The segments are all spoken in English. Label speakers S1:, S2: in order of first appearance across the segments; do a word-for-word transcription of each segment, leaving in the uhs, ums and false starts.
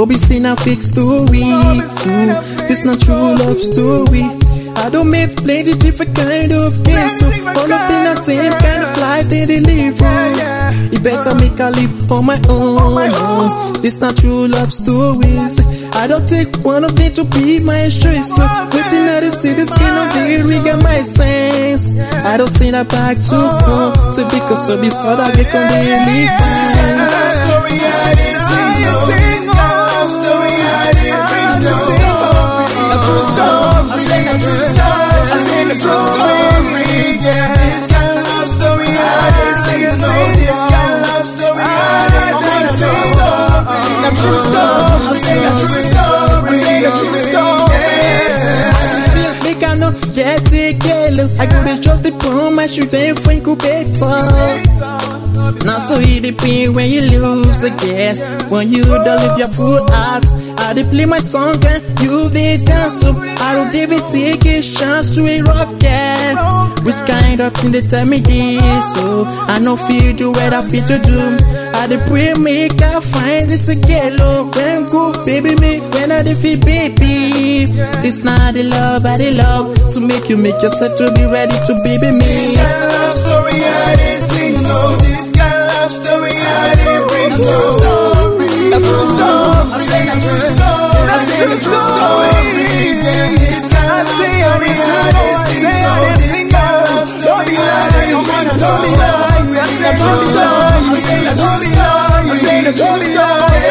S1: be seen a fake story. Ooh, this not true love story. I don't meet plenty different kind of things, so all of them the same kind of life they they live. It better make I live on my own. This not true love stories. I don't take one of them to be my choice. So waiting at the see this skin of the ring and my sense. I don't send her back to home. So because of this other get on the live.
S2: Story I didn't sing no. This love story I didn't sing no. A true story. I sing a true story. I sing a true story. Yeah. This kind of love story I didn't sing no. This kind of love story I didn't sing no. A true story. I sing a true story. I sing a true story.
S1: Feel like I know get it, girl. I couldn't trust the palm. I should then think you better. Now so it depends when you lose again. When you don't leave your foot out, I dey play my song and you dey dance up. I don't even take a chance to a rough girl. Which kind of thing they tell me this? So I know feel do what I feel to do. I dey pray make I find this a girl. Oh, when go baby me when I dey feel baby. This not the love I dey love to make you make yourself to be ready to baby me.
S2: Love story I didn't sing no. This kind of love story I didn't bring no. A true story. I say a true story. I say a true story. This kind of love story I didn't sing no. This kind of love story I didn't bring no. I say a true story. I say a true story. I say a true story.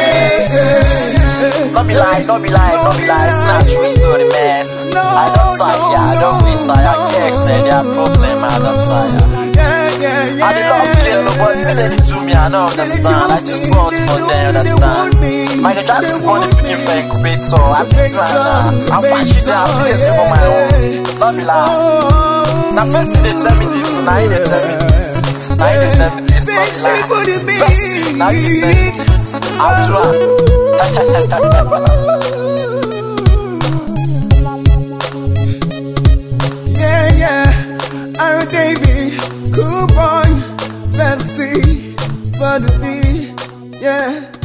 S3: Don't be lying, don't be lying, don't be lying. It's not a true story, man. I don't tire, I don't be tired. I can't say there are problem, I don't tire. I did not kill nobody, but they do me, I don't understand. I just want for them, understand. Michael Jackson born in picking for incubate, so I have to try now. I'm fashion there, I'm feeling it for my own. Don't be lying. Now first thing they tell me this, now they tell me this. Now they tell me this, don't be lying. First thing, now you tell me this. I'll try.
S2: Yeah, yeah, I'm David, cool boy, fancy, but the yeah.